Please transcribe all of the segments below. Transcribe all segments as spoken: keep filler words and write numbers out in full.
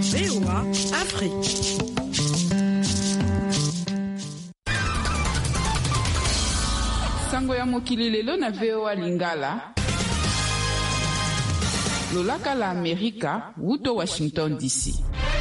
V O A Afrique. Sango ya mokili lelo na V O A Lingala. Lolaka la Amerika, wuto Washington D C.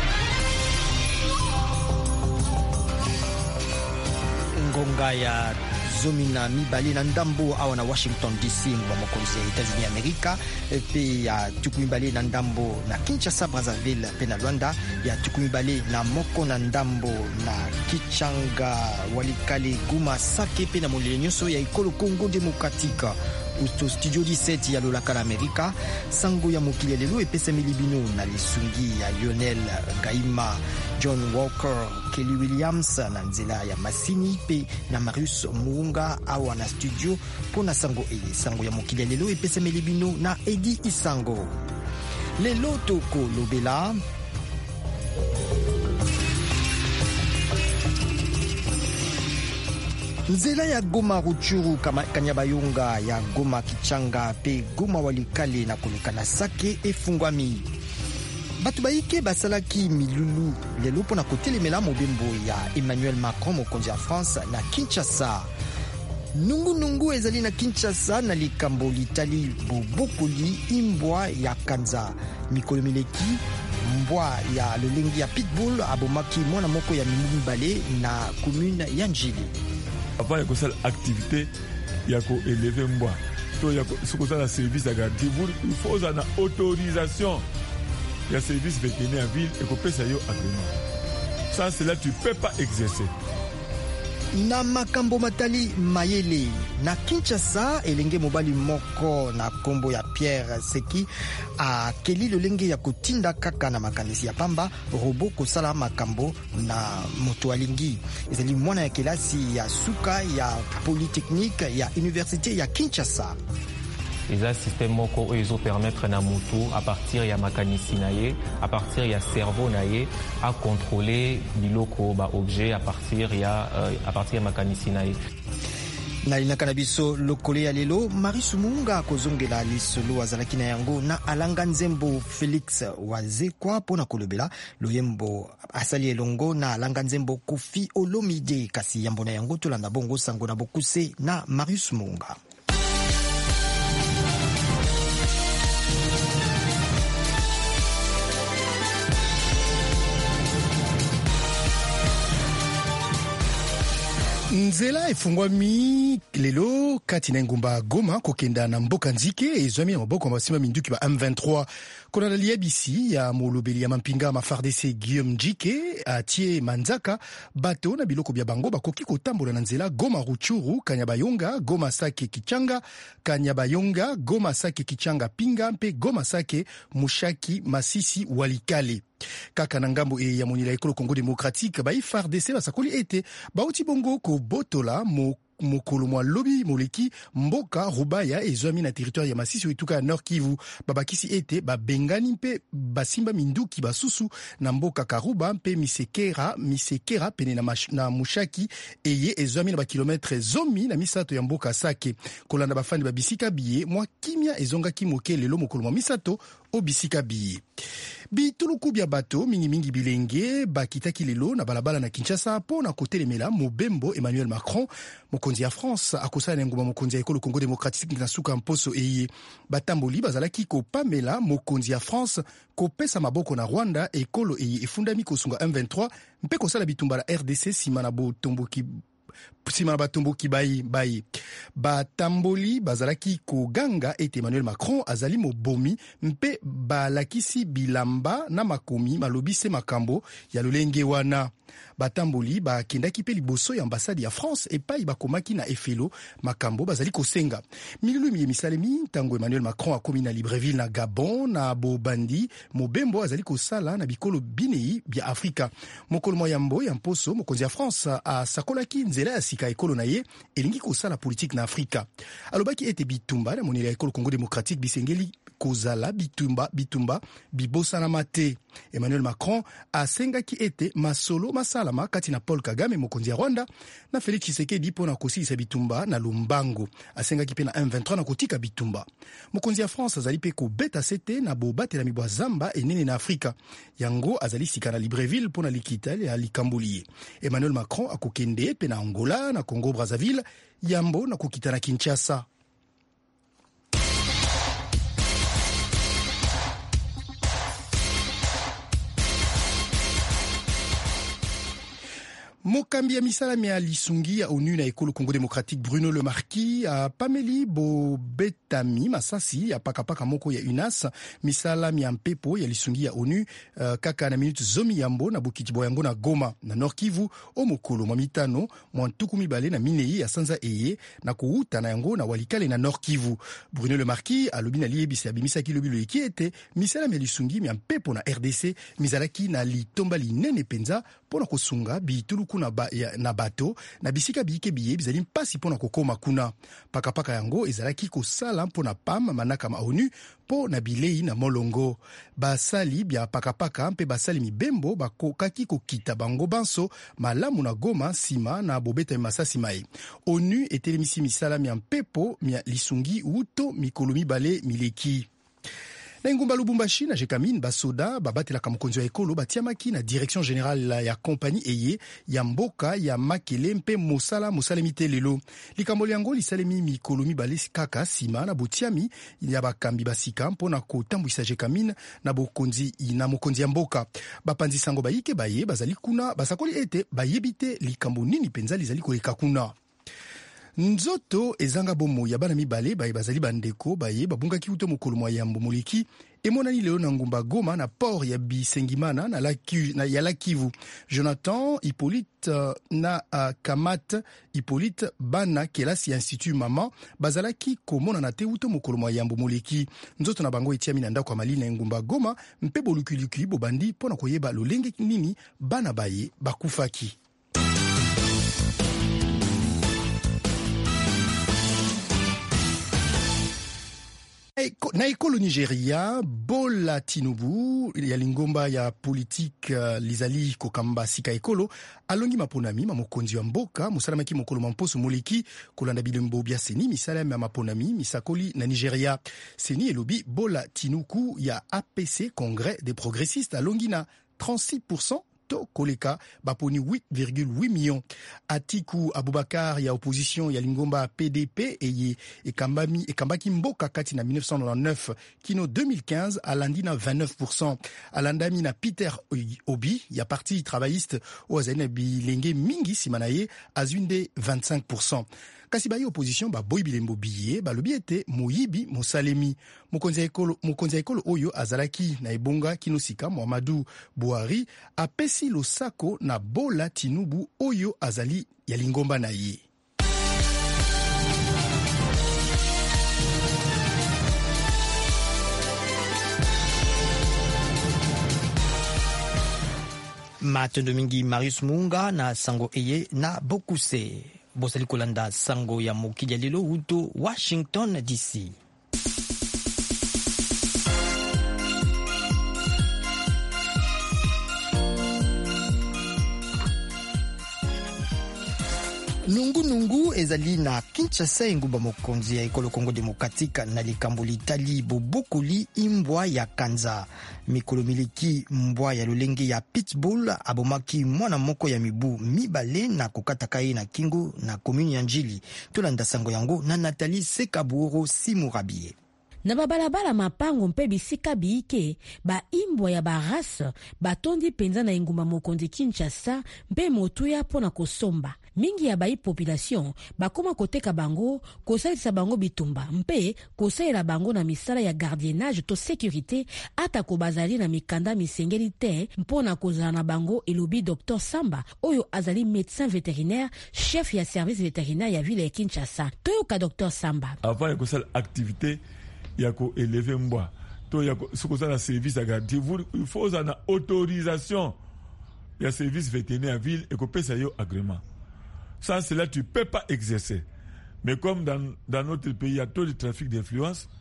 Ngonga ya zomina mibale na ndambo awa na Washington D C ngwa mokonzi ya Etats-Unis Amerika pe ya tuku mibale na ndambo na Kinshasa Brazzaville pe na Luanda ya tuku mibale na moko na ndambo na Kichanga Walikale Goma Sake pe na molele nyonso ya ekolo Congo Demokratika. Usto studio dix-sept ya Lolaka la Amerika. Sango ya mokili lelo epesameli bino na lisungi ya Lionel Gaima, John Walker, Kelly Williams na nzela ya Masini pe na Marius Muunga awa na studio pona sango e. Sango ya mokili lelo epesameli bino na Edi Isango. Lelo toko lobela nzela ya Goma Ruchuru Kanyabayonga ya Goma Kichanga pe Goma Walikale na koleka na Sake efungwami. Batu baike basalaki milulu lelo pona kotelemela mobembo ya Emmanuel Macron mokonzi ya France na Kinshasa. Nungu nungu ezali na Kinshasa na likambo litali bobokoli imbwa ya Kanza. Mikolo mileki mbwa ya lolengi ya Pitbull abomaki mwana moko ya mimu bale na commune ya Njili. Avant il y a une activité, il y a élever un bois. Il y a un service à garder. Il faut une autorisation. Il y a un service vétérinaire en ville et qu'on peut s'y agrément. Sans cela, tu ne peux pas exercer. Na makambo matali mayele na Kinshasa elenge mobali moko na kombo ya Pierre Seki a keli lolenge ya kotinda kaka na makanisi ya pamba robo kosala makambo na moto alingi ezali mwana ya kelasi ya suka ya polytechnique ya université ya Kinshasa. Les systèmes moko ils ont permettre na mutu à partir ya makanisi naye à partir ya cerveau naye à contrôler biloko ba objet à partir ya euh, à partir ya makanisi naye. Na linaka na biso lokole ya lelo Marius Muunga kozongela lisolo azalaki na yango na alanga nzembo Felix Wazekwa pona kolobela loyembo asali elongo na alanga nzembo Kofi Olomide kasi yambo na yango tolanda bongo sango na bokuse na Marius Muunga. Nzela efungwami lelo kati na ngumba Goma kokenda na mboka nzike ezwami na maboko masima minduki ba M vingt-trois kona lia bisi ya molobeli ya mampinga ma F A R D C Guillaume Njike atie manzaka bato na biloko bya bango bakoki kotambola na nzela Goma Ruchuru Kanyabayonga Goma Sake Kichanga Kanyabayonga Goma Sake Kichanga Pinga mpe Goma Sake Mushaki Masisi Walikale. Kaka na ngambo e ya monila ekolo Congo Demokratika ba F A R D C basakoli ete bauti bongo ko botola mo mokolo mwa lobi moleki mboka Rubaya ezwami na territoire ya Masisi etuka ya Nord Kivu babakisi ete babengani mpe basimba minduki basusu na mboka Karuba mpe misekera misekera pene na, mash, na Mushaki eye ezwami na ba kilometre zomi na misato ya mboka Sake kolanda bafandi babisika biye mwa kimia ezongaki moke lelo mokolo mwa misato obisika biye. Bituluku bya bato mingi mingi bilenge bakitaki lelo na balabala na Kinshasa po na kotelemela mobembo Emmanuel Macron mokonzi ya France akosala nguma mokonzi ya ekolo Congo Démocratique na suka mposo eye batamboli bazalaki ko pamela mokonzi ya France kopesa maboko na Rwanda ekolo eye efundami kosunga M vingt-trois mpe kosala bitumba la R D C sima na botomboki sima na batomboki bayi bayi batamboli bazalaki koganga ete Emmanuel Macron azali mobomi mpe balakisi bilamba na makomi malobise makambo ya lolenge wana. Batamboli bakendaki pe liboso ya ambassade ya France epai bakomaki na efelo makambo bazali kosenga milulu miye misalemi tango Emmanuel Macron akomi na Libreville na Gabon na bobandi mobembo azali kosala na bikolo binei bya Afrika mokolo moyambo ya mposo mokonzi ya France asakolaki nzela ya sika ekolo na ye elingi kosala politique na Afrika alobaki ete bitumba na monela ekolo Congo Démocratique bisengeli kozala bitumba bitumba bibosanama te. Emmanuel Macron asengaki ete masolo masalama kati na Paul Kagame mokonzi ya Rwanda na Félix Tshisekedi pona kosilisa bitumba na Lumbango. Asengaki pe na M vingt-trois na kotika bitumba. Mokonzi ya France azali pe kobeta sete na bobatela mibwa zamba enene na Afrika. Yango azali sika na Libreville pona likita ya likambulie. Emmanuel Macron akokende pe na Angola na Congo Brazzaville, yambo na kokita na Kinshasa. Mokambi ya misalami ya lisungi ya ONU na ekolo Congo Démocratique Bruno Le Marquis a pameli bobetami masasi ya pakapaka moko ya U N A S misalami ya mpepo ya lisungi ya ONU uh, kaka na minute zomi yambo na bukiti boyango na Goma na Nord Kivu o mokolo mwa mitano mwa ntuku mibale na minei ya sanza eye na kuuta na yango na walikale na Nord Kivu. Bruno Le Marquis alobi na liebisi abimisaki lobi lo ekiete misalami ya lisungi ya mpepo na R D C mizalaki na litomba linene penza pona kosunga bituluku na, ba, ya, na bato na bisika biyike biye bizali mpasi pona kokoma kuna. Pakapaka yango ezalaki kosala mpona pam manaka ma ONU po na bilei na molongo. Basali bya pakapaka mpe basali mibembo bakokaki kokita bango banso malamu na Goma sima na bobeta masasi mai. ONU etelemisi misalami ya mpepo mia lisungi uto mikolo mibale mileki. Na ngumba Lubumbashi na Jekamine basoda babatelaka mokonzi ya ekolo batiamaki na direction générale ya compagnie eye ya mboka ya makele mpe mosala mosalemi te lelo. Likambo yango lisalemi mikolo mibale kaka sima na botiami ya bakambi basika mpona kotambwisa Jekamine na bokonzi na mokonzi ya mboka. Bapanzi sango bayike baye bazali kuna basakoli ete bayebite likambo nini penza lizali koleka kuna. Nzoto ezanga bomo ya bana mibale baye bazali bandeko baye babungaki uto mokolo mwa yambo moleki emonani leo na ngumba Goma na port ya Bisengimana na Laki, na ya Lakivu. Jonathan Hippolyte uh, na uh, Kamat Hippolyte bana kelasi ya Institut Mama bazalaki komona na te uto mokolo mwa yambo moleki. Nzoto na bango etiami na ndako ya Malina ya ngumba Goma mpe bolukuluki bobandi pona koyeba lolenge nini bana baye bakufaki. Na ekolo Nigeria, Bola Tinubu ya lingomba ya politique uh, lizali kokamba sika ekolo alongi maponami ma mokonzi wa mboka musalamaki mokolo mamposo moleki kolanda bilembo bya seni misalami ya maponami misakoli na Nigeria. Seni elobi Bola Tinubu ya A P C Congrès des progressistes alongi na trente-six pour cent to koleka baponi huit virgule huit millions. Atiku Abubakar ya opposition ya lingomba P D P eye ekambami ekambaki mboka kati na mille neuf cent quatre-vingt-neuf kino deux mille quinze alandi na vingt-neuf pour cent. Alandami na Peter Obi ya parti travailliste o azali bilenge mingi simanaye azunde vingt-cinq pour cent. Kasi bayi opposition ba boy bilembo biye ba lobi ete moyibi mosalemi mokonzi ekolo mokonzi ekolo oyo azalaki na ebonga kinosika Muhammadu Buhari apesi losako na Bola Tinubu oyo azali ya lingomba na ye. Matondo mingi Marius Munga na sango eye na Bokuse. Bosali kolanda sango ya mokili ya lelo uto Washington D C. Nungu nungu ezali na Kinshasa engumba mokonzi ya ekolo Congo Démocratique na likambo litali bobokoli imbwa ya kanza. Mikolo miliki mbwa ya lolenge ya pitbull abomaki mwana moko ya mibu mibale na kokataka ye na kingo na komuni ya Njili. Tolanda sango yango na Nathalie Sekaburo Simurabie. Na babalabala mapango mpe bisika biike ba imbwa ya barasa batondi penza na engumba mokonzi Kinshasa mpe motuya pona kosomba. Mingi ya bayi population bakoma koteka bango kosalisa bango bitumba mpe kosalela bango na misala ya gardiennage to sécurité ata ko bazali na mikanda misengeli te mpona kozala na bango elobi Docteur Samba oyo azali médecin vétérinaire chef ya service vétérinaire ya ville ya Kinshasa. Toyoka Docteur Samba avant ko sala activité ya ko élever mbwa to ya ko sala service à garder il faut na autorisation ya service vétérinaire ville et ko pesa yo agrément. Ça, c'est là tu ne peux pas exercer. Mais comme dans, dans notre pays, il y a trop de trafic d'influence,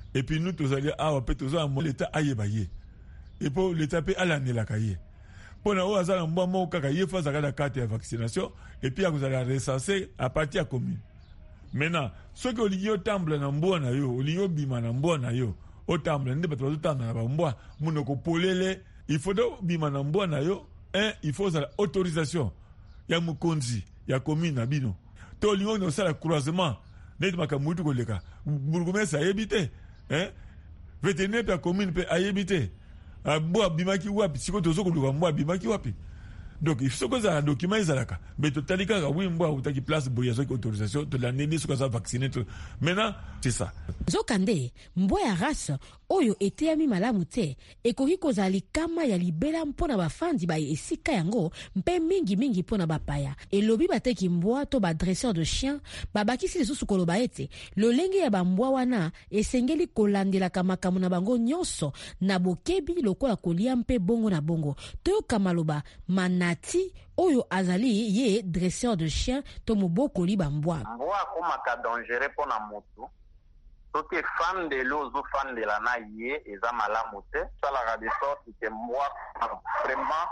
et puis nous tous allons ah peut tous allons l'état ayebaye et pour l'état peut aller la cahier pour na oza na mbwa mo kaka ye fa zaka la carte de vaccination et puis vous allez recenser à partir de commune. Maintenant ceux qui ont temble na mbwa na yo olio bima na mbwa na yo o temble ndi bato tamble na mbwa munoko polele il faut do bima na mbwa na yo un il faut ça autorisation ya mukonzi ya commune na bino to lingo no sala croisement net makamutu ko leka burgomestre ayebite hein vétérinaire pe commune pe ayebite mbwa bimaki wapi siko tozo ko luka mbwa bimaki wapi donc il faut que ça document izalaka mais to talika ka wi mbwa utaki place boya so autorisation to la nene so ka vacciner maintenant c'est ça Zokande mbwa ya race oyo eteyami malamu te ekoki kozali kama ya libela mpona bafandi ba esika yango mpe mingi mingi mpona bapaya elobi bateki mbwa to ba dresseur de chien babakisi lisusu koloba ete lolenge ya bambwa wana esengeli kolandelaka makambo na bango nyonso na bokebi lokola kolia mpe bongo na bongo toyoka maloba Manati oyo azali ye dresseur de chien to mobokoli bambwa mbwa akomaka dangereux mpona motu soki fan de l'eau ou fan de la naie et ça malamu te salaka de sorte que moi vraiment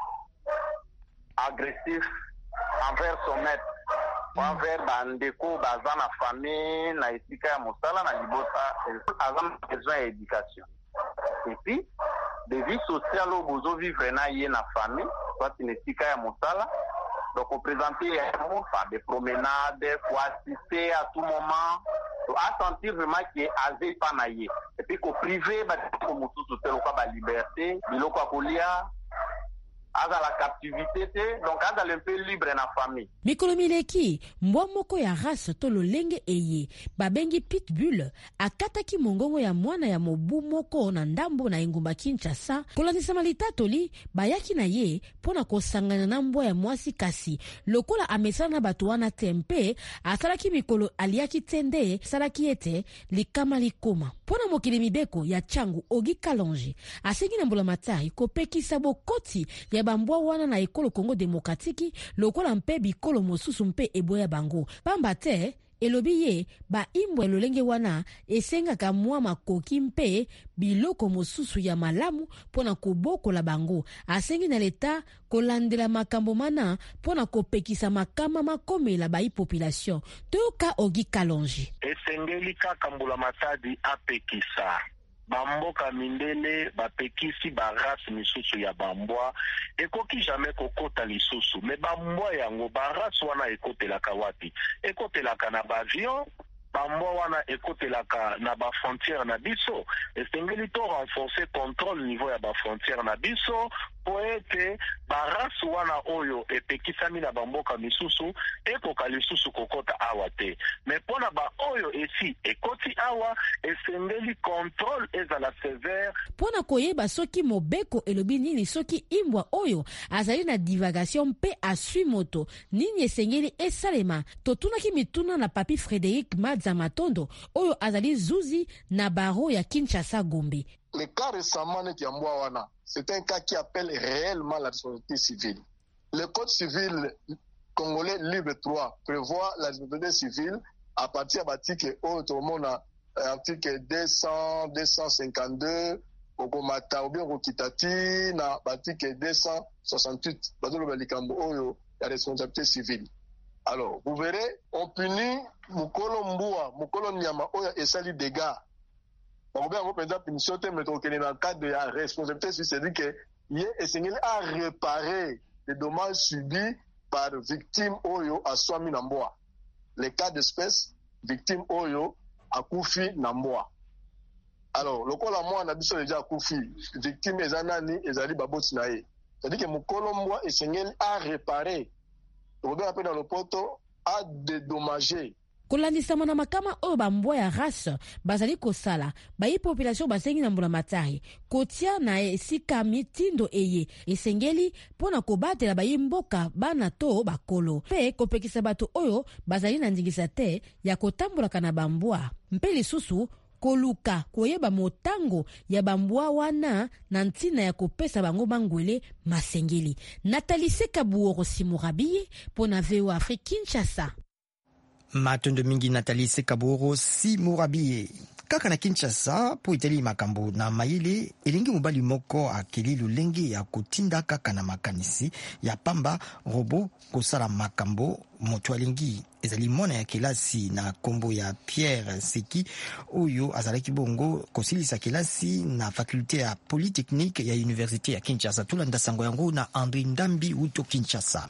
agressif envers son maître envers bandeko baza na famille na esika ya mosala na libota aza besoin d'éducation et puis de vie sociale au bozo vivre na ye na famille soit une esika ya mosala donc on présenter enfin des promenades pour assister à tout moment à sentir vraiment qu'il est azé panaye et puis qu'au privé bah comme tout tout tel quoi ba liberté biloko akolia aza la captivité donc aza un peu libre na famille mikolo mileki mbwa moko ya race to lolenge eye babengi pitbull akataki mongongo ya mwana ya mobu moko na ndambo na engumba Kinshasa kolandisa malitatoli bayaki na ye pona kosangana na mbwa ya mwasi kasi lokola amesana na bato wana tempe asalaki mikolo aliaki tende salaki ete likama likoma pona mokili mibeko ya changu Ogi Kalonji asengi na mbula matari kopekisa bokoti ya bambwa wana na ekolo Kongo Demokratiki lokola mpe bikolo mosusu mpe eboya bango pamba te elobi ye ba imbwa lolenge wana esengaka mwa makoki mpe biloko mosusu ya malamu pona kobokola bango asengi na leta kolandela makambo mana pona kopekisa makama makomela ba population toka Ogi Kalonji esengeli kaka mbula matadi apekisa bamboka mindele bapekisi barase misusu ya bambwa ekoki jamais kokota lisusu me bambwa yango barase wana ekotelaka wapi ekotelaka na bavion bambwa wana ekotelaka na ba frontière na biso esengeli to renforcer contrôle niveau ya ba frontière na biso po ete barase wana oyo epekisami na bamboka misusu ekoka lisusu kokota awa te me pona ba oyo esi ekoti awa esengeli contrôle ezala sévère pona koyeba soki mobeko elobi nini soki imbwa oyo azali na divagation mpe asui moto nini esengeli esalema totunaki mituna na papi Frédéric Madza Matondo oyo azali zuzi na baro ya Kinshasa Gombe. Le cas récemment net ya mbwa wana c'est un cas qui appelle réellement la responsabilité civile. Le code civil congolais libre trois prévoit la responsabilité civile à partir de l'article autrement article deux cents, deux cent cinquante-deux okomata ou bien okitati na article deux cent soixante-huit bazolo balikambo oyo la responsabilité civile. Alors, vous verrez, on punit mukolo mbua, mukolo nyama oyo esali dégâts. On va par exemple une sorte mais dans le cadre de la responsabilité civile, c'est-à-dire que il est essayé à réparer les dommages subis par victime oyo a swami namboa. Les cas d'espèce victime oyo a koufi namboa. Alors, le col à moi on a biso déjà koufi victime ezanani ezali baboti nae. C'est-à-dire que mukolo mbua essayé à réparer. On va appeler dans le poto à dédommager. kolandisama na makama oyo bambwa ya race bazali kosala bayi population basengi na mbula matari kotia na esika mitindo eye esengeli pona kobatela bayi mboka bana to bakolo pe kopekisa bato oyo bazali na ndingisa te ya kotambulaka na bambwa mpe lisusu koluka koyeba motango ya bambwa wana na ntina ya kopesa bango bangwele masengeli. Nathalie Sekabuoro Simurabiye pona V O A Afrique Kinshasa. Matondo mingi Nathalie Sekaboro si Mourabiye. kaka na Kinshasa po itali makambo na mayele elengi mobali moko akeli lolenge ya kotinda kaka na makanisi ya pamba robo kosala makambo moto alingi ezali mwana ya kelasi na kombo ya Pierre Seki oyo azalaki bongo kosilisa kelasi na fakulte ya Polytechnique ya Université ya Kinshasa. Tulanda sango yango na Andri Ndambi uto Kinshasa.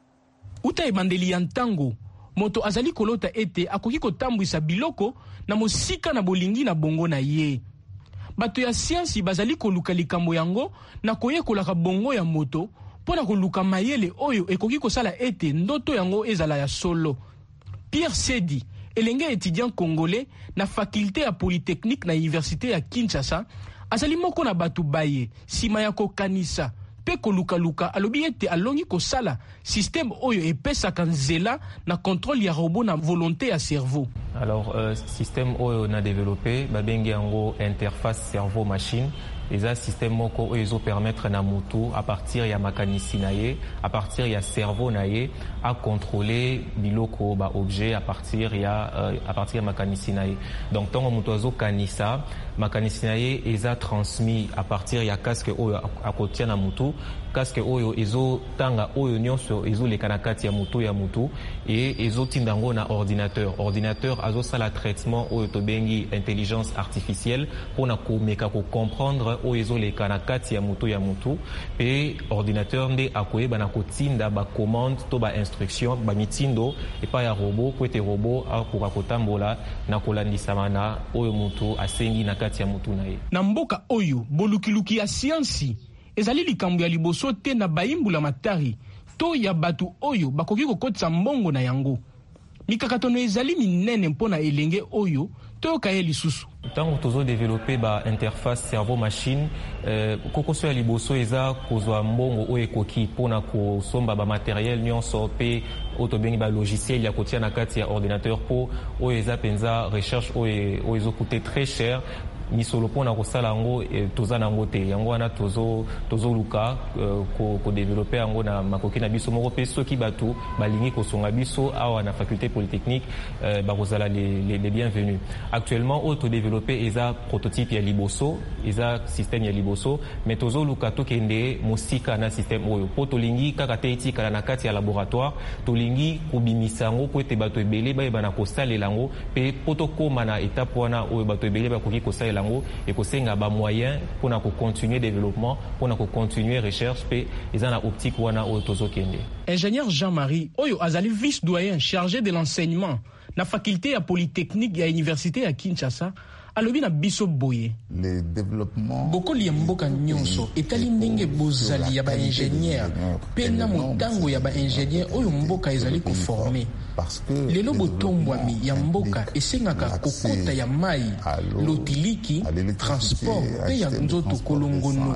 Uta ebandeli ya ntango moto azali kolota ete akoki kotambwisa biloko na mosika na bolingi na bongo na ye. Bato ya siansi bazali koluka likambo yango na koyekolaka bongo ya moto pona koluka mayele oyo ekoki kosala ete ndoto yango ezala ya solo. Pierre Sedi, elenge étudiant congolais na faculté ya Polytechnique na Université ya Kinshasa, azali moko na batu baye sima ya kokanisa pe koluka-luka alobi ete alongi kosala système oyo epesaka nzela na contrôle ya robot na volonté ya cerveau. Alors euh, système oyo na développé babengi yango interface cerveau machine. Les systèmes moko oyo permettre na mutu à partir ya makanisi na ye, à partir ya cerveau na ye à contrôler biloko ba objet à partir ya euh, à partir ya makanisi na ye. Donc tant mutu azo kanisa makanisi na ye eza transmis à partir ya casque oyo akotia na mutu, casque oyo ezo tanga oyo nyonso ezo le kanakati ya mutu ya mutu et ezo tindango na ordinateur. Ordinateur azo sala traitement oyo to bengi intelligence artificielle pour na ko meka ko comprendre oyo ezo le kanakati ya mutu ya mutu et ordinateur nde akoyeba na kotinda ba commande to ba instruction ba mitindo et pa ya robot ko ete robot akoka kotambola na kolandisama na oyo mutu asengi na kati ya mutu na ye. Na mboka oyo bolukiluki ya siansi ezali likambo ya liboso te na baimbula matari to ya batu oyo bakoki kokotisa mbongo na yango. Mikakatono ezali minene mpona elenge oyo toyoka ye lisusu. Tango tozo développer ba interface cerveau machine euh, kokoso ya liboso eza kozwa mbongo oyo ekoki pona kosomba ba matériel nyonso pe otobengi ba logiciel ya kotia na kati ya ordinateur po oyo eza penza recherche oyo oyo ezo coûter très cher. Misolo pona kosala yango toza nango te yango wana tozo tozo luka ko ko développer yango na makoki na biso moko pe soki batu balingi kosonga biso awa na faculté polytechnique euh, ba kozala les, les les bienvenus. Actuellement auto développer eza prototype ya liboso eza système ya liboso mais tozo luka to kende mosika na système oyo po tolingi kaka te etika na kati ya laboratoire tolingi kubimisa yango po ete bato ebele ba ebana kosalela yango pe poto koma na étape wana oyo bato ebele ba koki kosalela et que c'est un moyen pour nous continuer développement, pour nous continuer recherche, et ils ont la optique wana otozo kende. Ingénieur Jean-Marie Oyo azali vice doyen chargé de l'enseignement na faculté à Polytechnique à Université à Kinshasa. Alobi na biso boye le développement bokoli ya mboka nyonso etali ndenge bozali ya ba ingénieur pe na motango ya ba ingénieur oyo mboka ezali ko former lelo botombwami ya mboka esengaka kokota ya mai lotiliki transport pe ya nzoto kolongono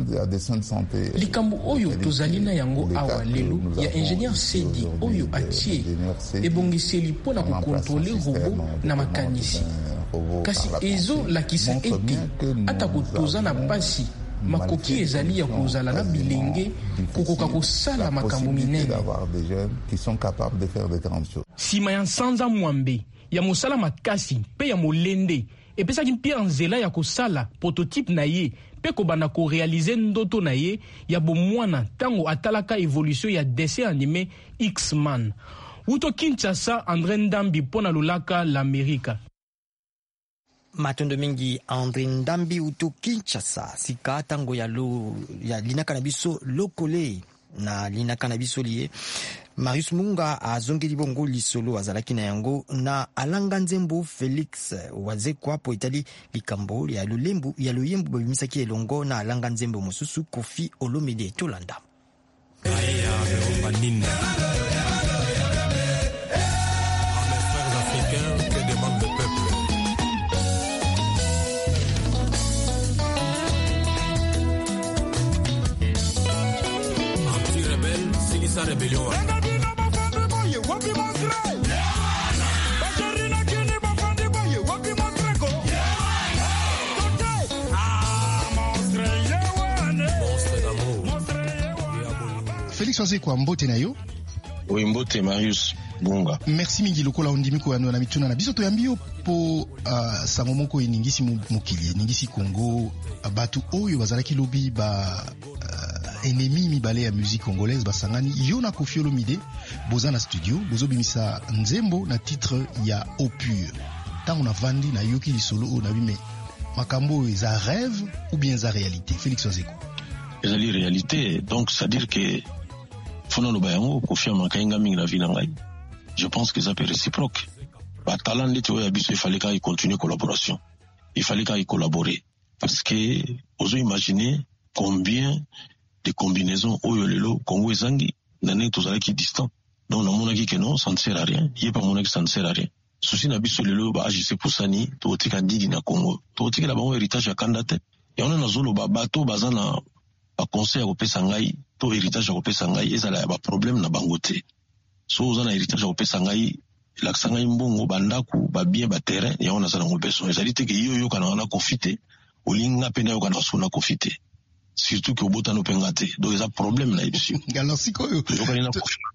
likambo oyo tozali na yango awa lelo ya ingénieur Sedi oyo atie ebongiseli mpona kokontrole robot na makanisi kasi ezo lakisa ete ata kotoza na pasi makoki ezali ya kozala na bilenge kokoka kosala makambo minene sima ya nsanza mwambe ya mosala makasi pe ya molende epesaki mpia nzela ya kosala prototype na ye pe kobanda korealize ndoto na ye ya bomwana tango atalaka evolution ya dessin animé X-Man. Uto Kinshasa, André Ndambi pona lulaka l'Amerika. Matondo mingi André Ndambi uto Kinshasa sika tango ya lo ya linaka na biso lokole na linaka na biso liye Marius Munga azongeli bongo lisolo azalaki na yango na alanga nzembo Felix wazekwa po itali likambo ya lulembu ya luyembu babimisaki elongo na alanga nzembo mosusu Kofi Olomide Tolanda. Rébellion. Félix Wazekwa mbote na yo? Oui, mbote Marius. Gunga. Merci mingi lokola ondimi ko yano na mituna na biso to yambio po uh, sango moko iningisi mukili ningisi Congo batu oyo bazalaki lobi ba uh, ennemi mibale ya musique congolaise basangani yona Koffi Olomide boza na studio bozo bimisa nzembo na titre ya Au Pur. Tango na vandi na yoki lisolo o na bime makambo eza rêve ou bien za réalité. Félix Ozeko. Eza li réalité, donc c'est à dire que fona lo bayango Koffi amakainga mingi na vie na ngai. Je pense que ça peut être réciproque. Bah, talent d'être il fallait qu'il continue collaboration. Il fallait qu'il collabore. Parce que, vous imaginez combien de combinaisons Oyolelo, Congo et Zangi, n'en tous qui distant. Donc, dans mon avis que non, ça ne sert à rien. Il n'y a pas mon avis que ça ne sert à rien. Souci n'a pas lelo, bah, je sais pour ça ni, tout au tika digi na Congo. Tout au tika là-bas, héritage à Kandate. Et on a zolo, bah, bateau, bazana, bah, conseil à Opé Sangai, tout héritage à Opé Sangai, et ça là, bah, problème na Bangote. So ozana héritage au pesangai la sangai mbongo bandaku ba bien ba terrain ya ona sana ngobeso ezalite ke yo yo kana na confité olinga pena yo kana sona confité surtout que obota no pengate donc eza problème na ici alors siko yo to kana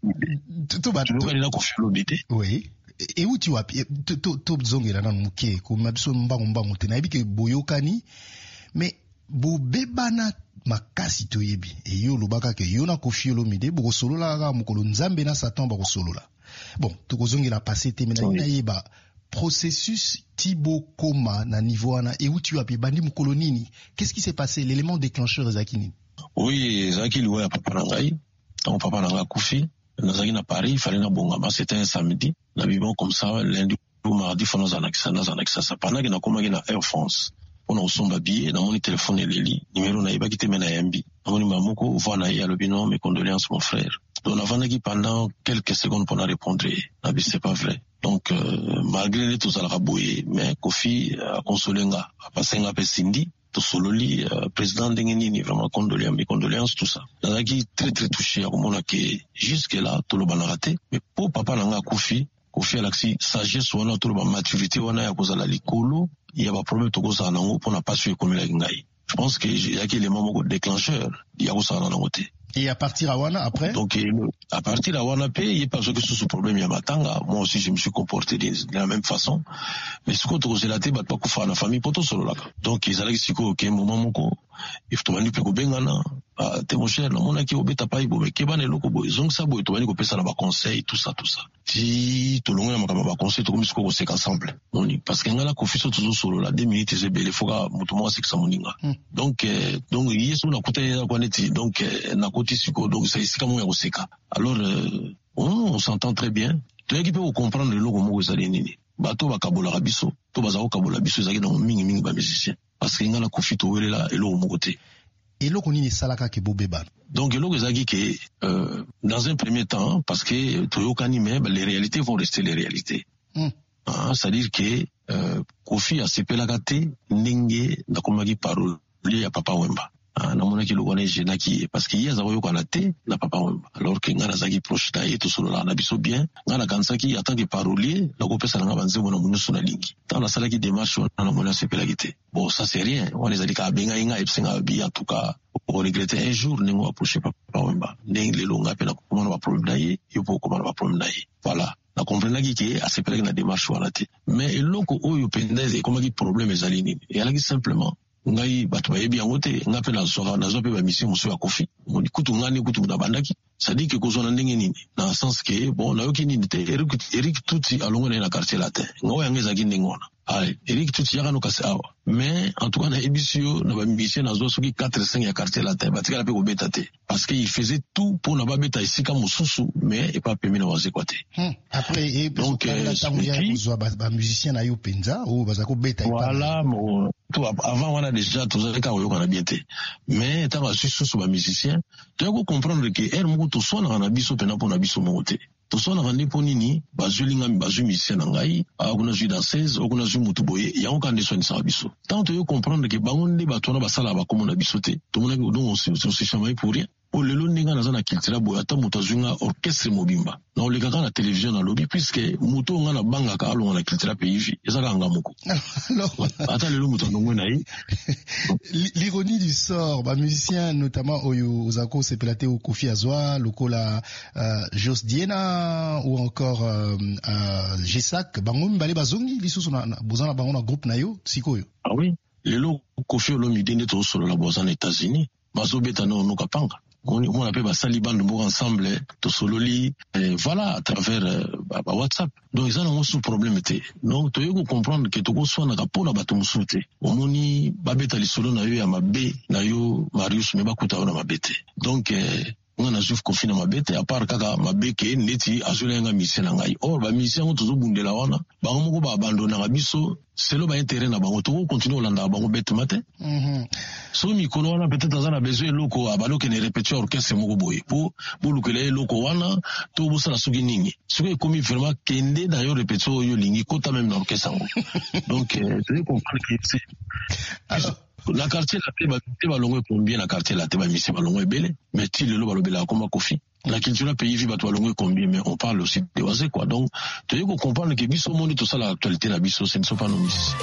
to ba to kana Koffi Olomide oui et où tu vas to to zongela na muke ko mabiso mbango mbango te na yebike boyokani mais bo bebana makasi to yebi e yo lobaka ke yo na Koffi Olomide boko solola ka mokolo nzambe na Satan bako solola bon to kozongela passé te mena ina yeba processus tibo koma na niveau wana et où tu as bandi mokolo nini qu'est-ce qui s'est passé l'élément déclencheur ezakini oui ezaki liwa ya papa na ngai donc papa na ngai Koffi nazaki na Paris il fallait na bongama c'était un samedi na bibon comme ça lundi ou mardi fona zanakisa na zanakisa ça pendant que na komaki na Air France on a osomba billet na mon téléphone eleli numéro na yeba kite mena yambi amoni mamoko voana ya lobino mes condoléances mon frère donc avant qui pendant quelques secondes pour na répondre na bi c'est pas vrai donc euh, malgré les tous à la raboué mais Koffi a consolé nga a passé nga pe Cindy to sololi euh, président d'Engeni vraiment condoléances mes condoléances tout ça là qui très très touché à comment que jusque là tout le bana raté mais pour papa na nga Koffi Koffi alaksi sagesse wana tout le maturité wana ya kozala likolo il y a pas problème to kosa nango pour na pas sur comme la ngai je pense que il y a qui élément déclencheur il y a kosa nango te et à partir à wana après donc à partir à wana pe il y a pas que ce problème ya matanga moi aussi je me suis comporté de, de la même façon mais ce qu'on te cause la te bat pas ko fa na famille poto solo là donc ils allaient siko OK moment moko il faut mani pe ko bengana ah te mon cher na mona ki obeta pa ibo ke bana loko boy donc ça boy to mani ko pesa na ba conseil tout ça tout ça ti to longa makama ba conseil to comme siko ko seka ensemble on y parce que ngala ko fiso toujours solo là deux minutes c'est belle foka mutu mo seka moninga donc euh, donc yesu na kuta kwa neti donc euh, na koti siko donc c'est sika mo ya koseka alors euh, on, on s'entend très bien to yaki pe ko comprendre le logo mo ezali nini bato bakabola biso to bazako kabola biso ezaki na mingi mingi ba musicien parce que ngala Koffi to welela elo mo côté eloko nini salaka ke bobeba donc eloko ezaki ke euh, dans un premier temps parce que toyokani mais les réalités vont rester les réalités mm. ah, c'est-à-dire que euh, Koffi asepelaka te ndenge nakomaki parole ya papa Wemba ah, namonaki eloko wana egenaki parce que ye azaka oyokana te na papa Wemba alors que nga nazalaki proche na ye tosolola na biso bien nga nakanisaki en tant que parolier nakopesa nanga banzembo na monyoso nalingi ntango nasalaki démarche wana namoni asepelaki te bon ça c'est rien wana ezali kaka abengai nga episenga bi en tout cas oregrete un jour ndenge oapproche papa Wemba ndenge lelo nga mpe nakomana baproblème na ye yo mpo okomana baproblème na ye voilà nakomprenaki ke asepelaki na démarche wana te mais eloko oyo mpenza ekomaki problème ezali nini eyalaki simplement ngai bato bayebi yango te nga mpe nazwaka nazwa mpe bamisio mosusu ya Koffi kutu ngani kutu mutu abandaki sadi ke kozwa na ndenge nini na sens ke bon nayoki nini te Eric Tuti alongo na ye na quartier latin nga oyo yango ezalaki ndenge wana ale Eric Tuti yaka no kasi awa mais en tout cas na yebi yo na bamisio nazwa soki quatre cinq ya quartier latin batikala mpe kobeta te parce que il faisait tout pour na babeta esika mosusu mais epa pemi na bazekwa te après et donc ntango ya kozwa bamusicien na yo mpenza oyo baza kobeta voilà tout avant wana déjà tozalaki kaka koyokana bien te mais ntango azwi susu bamusicien toyaki kocomprendre ke ere moko toswanaka na biso mpena mpo na biso moko te toswanaka nde mpo nini bazwi ngami bazwi musicien na ngai akuna zwi danseuse okuna zwi mutu boye yango kaka nde eswanisaka biso ntango toyaki comprendre ke bango nde bato wana basalaka bakomo na biso te tomonaki donc on se chamai pour rien o lelo ndinga naza na culture boya ata moto azwinga orchestre mobimba na olekaka na télévision na lobi puisque moto nga na bangaka alonga na culture pays ezaka nga moko ata lelo moto ndongwe na ye. L'ironie du sort, ba musicien notamment oyo ozako sepelate o Kofi Azwa, lokola uh, Jos Diena ou encore uh, uh, Gesak, bango mbale bazongi lisusu na bozana bango na groupe na yo sikoyo. Ah oui, lelo Kofi Olomide nde to solo la bozana États-Unis, bazobeta no no kapanga. On on appelle ça sali bande mo ensemble to sololi et voilà à travers euh, bah, bah, WhatsApp. Donc ça non sous problème était. Donc tu veux comprendre que to ko so na kapona bato musuté. Omoni babeta li solo na yo ya mabe na yo Marius me bakuta na mabete. Donc euh, on a juste confiné ma bête à part kaka ma beke neti azulenga mission ngai or ba mission to zo bundela wana ba moko ba abandonner na biso c'est le ba intérêt na bango to continuer olanda bango bête matin mhm so mi kono wana peut-être azana besoin loko abalo ke ne répéter orchestre moko boye pour pour lukele loko wana to bosala sugi ningi sugi komi vraiment kende na yo répéter yo lingi kota même na orchestre ngo donc euh, tu comprends que c'est alors na quartier la te ba te ba longwe combien na quartier la te ba misi ba longwe bele mais ti le lo ba lobela comme Kofi la culture pays vi ba to longwe combien mais on parle aussi de oise quoi donc tu veux comprendre que biso monde tout ça l'actualité la biso ce ne sont pas nos miss.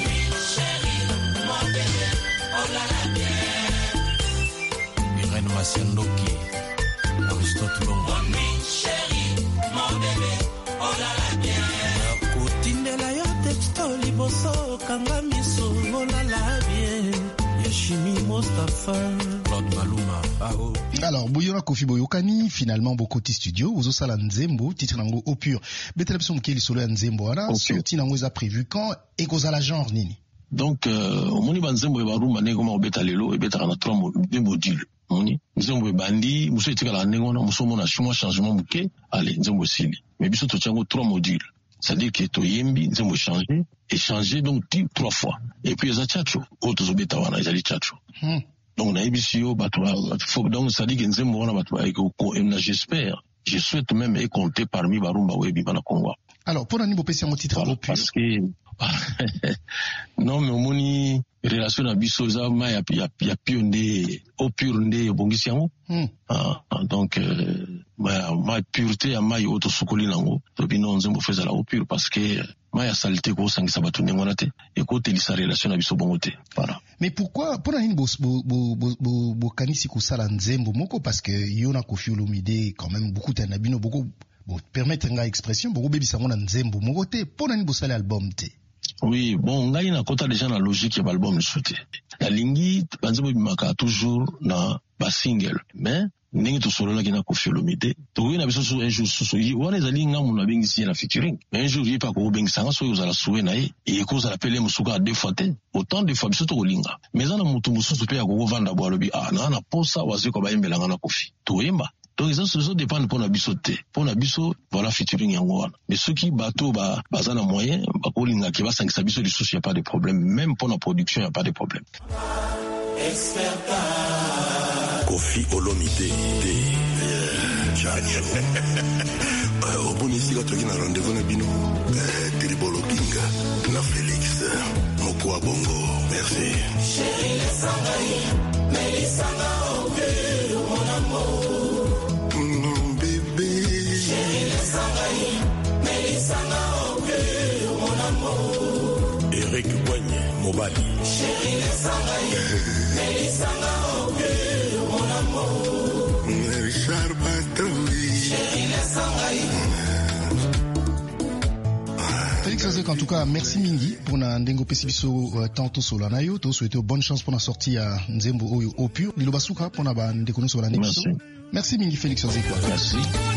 Irène Masendoki Aristote Longo chéri mon bébé oh la la bien kotindela yo texto liboso kanga miso oh la la bien Yashimi Mostafa Claude Maluma Bao. Alors Boyora Kofi Boyokani finalement Bokoti Studio Ozo Sala Nzembo titre nango au pur betelebso mukeli solo ya Nzembo ana sorti nango za prévu quand et koza la genre nini. Donc euh moni banzembo ba rumba ne koma obeta lelo e beta na trois modules moni Nzembo bandi muso etika la nengo na muso mona chuma changement muke allez Nzembo sili mais biso to tiango trois modules. C'est-à-dire que to yembi nzembo changer et changer donc trois fois et puis les chacho autres obeta wana ezali chacho hmm. Donc na ebisio batwa faut donc ça dit que nzembo wana batwa eko na j'espère je souhaite même y compter parmi barumba webi bana Congo. Alors pour nani bopesi mon titre voilà, parce que non mais omoni relation na biso za ma ya ya ya pionde au pur nde bongisi yango hmm. ah, donc euh, ma ma pureté ya mai auto sukoli nango to bino nzembo feza la au pur parce que ma ya saleté ko sangisa batu ngona te et ko telisa relation na biso bongote voilà. Mais pourquoi pour nani bo bo bo bo kanisi ko sala nzembo moko parce que yona Kofi Olomide quand même beaucoup tanabino beaucoup bon permettre nga expression beaucoup bebi sango na nzembo moko te pour nani bo sala album te. Oui, bon, ngai na kota déjà na logique ya album le souté. La lingi banzebo bimaka toujours na ba single, mais ndenge to solo la kina Kofi Olomide. To wina biso so un jour so yi wana zali ngamu na bengisi na featuring. Mais un jour yi pa ko bengisa nga so yo zala suwe na ye et ko zala pele musuka deux fois te. Autant de fois biso to linga. Mais za na mutu mususu pe ya ko vanda bo alobi ah na na posa wazi ko ba yembela nga na Kofi. To yemba. Donc ça ça dépend pour la bisoté pour la biso voilà featuring yango wana mais ceux qui bateau ba bazana moyen ba ko linga ki ba sangisa biso du souci y a pas de problème même pour la production y a pas de problème. Kofi Olomide au bon ici quand tu as un rendez-vous na bino Tribolo Kinga na Félix Mokwa Bongo merci chérie les sangai mais les sanga au cœur mon amour Eric Boigny, Mobali. Chérie, les sangai, au cœur, mon amour. Richard Batroui. Chérie, les sangai. Félix Azek, en tout cas, merci mingi pour na ndengo pesibiso tantôt solana yo, to souhaiter bonne chance pour la sortie à Nzembo Oyo au pur. Lilo basuka pour na ba ndeko no solana biso. Merci mingi Félix Azek. Merci.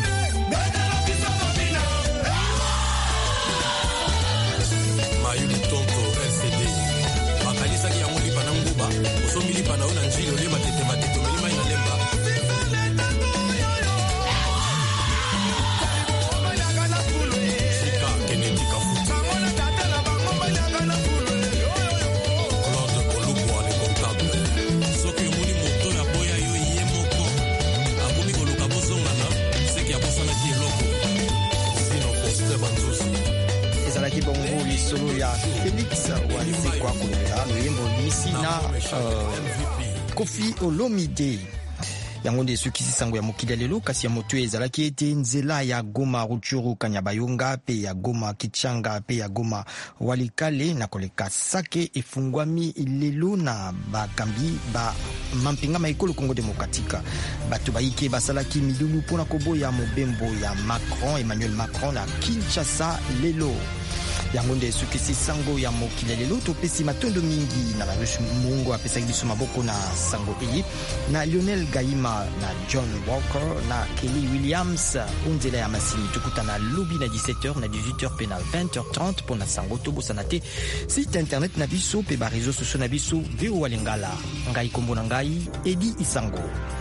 solo ya Félix Wazekwa Kolota, le yembo misi na uh, Kofi Olomide. yango nde sukisi sango ya mokili lelo kasi ya moto ezalaki ete nzela ya Goma Ruchuru Kanyabayonga pe ya Goma Kichanga pe ya Goma Walikale na koleka Sake efungwami lelo na bakambi ba mampinga maikolo Kongo Demokratika bato baike basalaki midulu pona koboya mobembo ya Macron Emmanuel Macron na Kinshasa lelo yango nde sukisi sango ya mokili lelo topesi matondo mingi na barushi mungu apesaki biso maboko na sango iyi na Lionel Gaima na John Walker na Kelly Williams unzela ya masini tukutana lobi na dix-sept heures na dix-huit heures pe na vingt heures trente pona sango tobosana te site internet na biso pe ba réseaux sociaux na biso V O A Lingala ngai kombo na ngai Edi Isango.